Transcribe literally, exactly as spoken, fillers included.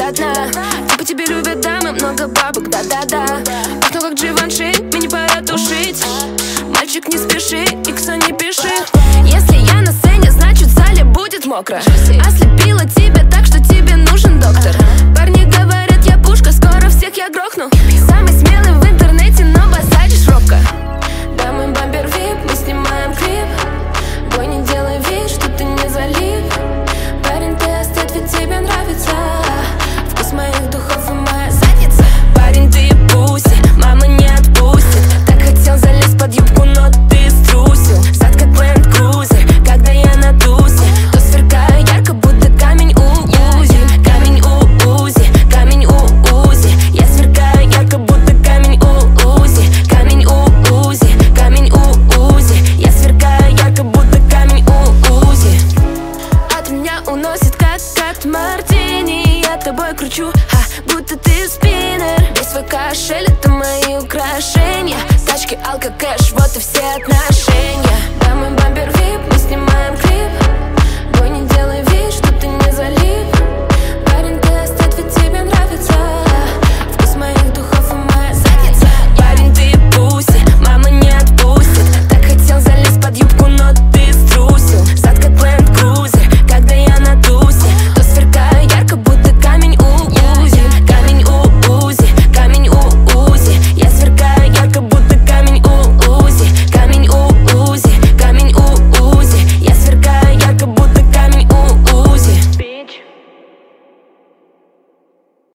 до дна. Типа тебе любят дамы, много бабок, да-да-да. Окно как Дживанши, мне пора тушить. Мальчик, не спеши, икса не пиши. Если я на сцене, значит в зале будет мокро. Ослепила тебя так, что тебе нужен доктор. Парни говорят, я пушка, скоро всех я грохну. Самый смелый в интернете, но базаришь робко. Да, мы бампер вип, мы снимаем клип. Бой, не делай вид, что ты не залип. Парень, ты остыт, ведь тебе нравится вкус моих духов и моя задница. Парень, ты пуси, мама не отпустит. Так хотел залезть под юбку, но ты струсил. Зад как Land Cruiser, когда я на тусе. То сверкаю ярко, будто камень у Узи. Камень у Узи, камень у Узи. Я сверкаю ярко, будто камень у Узи. Камень у Узи, камень у Узи. Я сверкаю ярко, будто камень у Узи. От меня уносит как от мартини. Я тобой кручу, а будто ты спиннер. Весь свой кошель, это мои украшения. Тачки, алка, кэш, вот и все отношения. Да, мы бампер вип, мы снимаем клип.